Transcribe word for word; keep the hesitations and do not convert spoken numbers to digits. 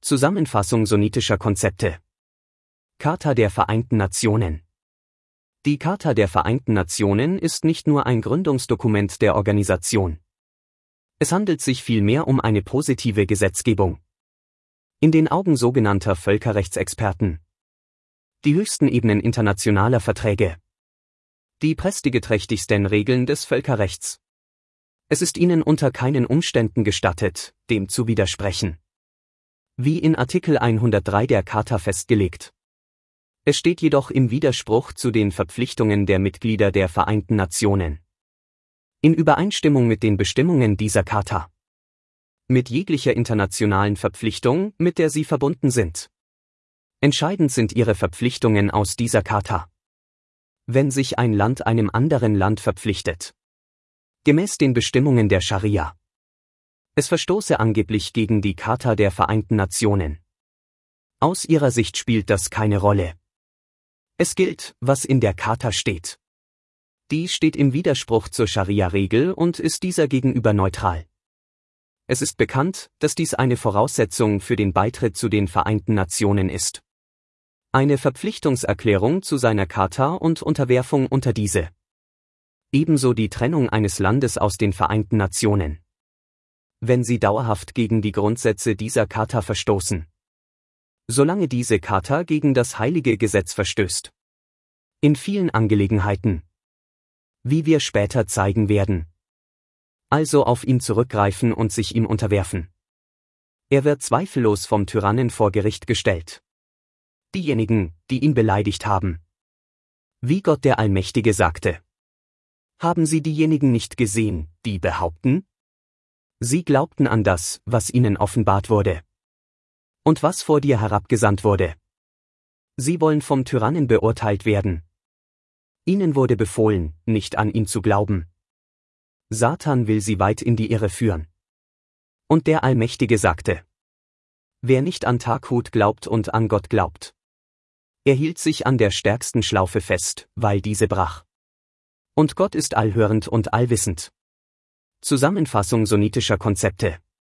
Zusammenfassung sunnitischer Konzepte. Charta der Vereinten Nationen. Die Charta der Vereinten Nationen ist nicht nur ein Gründungsdokument der Organisation. Es handelt sich vielmehr um eine positive Gesetzgebung. In den Augen sogenannter Völkerrechtsexperten. Die höchsten Ebenen internationaler Verträge. Die prestigeträchtigsten Regeln des Völkerrechts. Es ist ihnen unter keinen Umständen gestattet, dem zu widersprechen. Wie in Artikel hundertdrei der Charta festgelegt. Es steht jedoch im Widerspruch zu den Verpflichtungen der Mitglieder der Vereinten Nationen. In Übereinstimmung mit den Bestimmungen dieser Charta. Mit jeglicher internationalen Verpflichtung, mit der sie verbunden sind. Entscheidend sind ihre Verpflichtungen aus dieser Charta. Wenn sich ein Land einem anderen Land verpflichtet. Gemäß den Bestimmungen der Scharia. Es verstoße angeblich gegen die Charta der Vereinten Nationen. Aus ihrer Sicht spielt das keine Rolle. Es gilt, was in der Charta steht. Die steht im Widerspruch zur Scharia-Regel und ist dieser gegenüber neutral. Es ist bekannt, dass dies eine Voraussetzung für den Beitritt zu den Vereinten Nationen ist. Eine Verpflichtungserklärung zu seiner Charta und Unterwerfung unter diese. Ebenso die Trennung eines Landes aus den Vereinten Nationen. Wenn sie dauerhaft gegen die Grundsätze dieser Charta verstoßen. Solange diese Charta gegen das heilige Gesetz verstößt. In vielen Angelegenheiten. Wie wir später zeigen werden. Also auf ihn zurückgreifen und sich ihm unterwerfen. Er wird zweifellos vom Tyrannen vor Gericht gestellt. Diejenigen, die ihn beleidigt haben. Wie Gott der Allmächtige sagte. Haben Sie diejenigen nicht gesehen, die behaupten? Sie glaubten an das, was ihnen offenbart wurde. Und was vor dir herabgesandt wurde. Sie wollen vom Tyrannen beurteilt werden. Ihnen wurde befohlen, nicht an ihn zu glauben. Satan will sie weit in die Irre führen. Und der Allmächtige sagte. Wer nicht an Taghut glaubt und an Gott glaubt. Er hielt sich an der stärksten Schlaufe fest, weil diese brach. Und Gott ist allhörend und allwissend. Zusammenfassung sunnitischer Konzepte.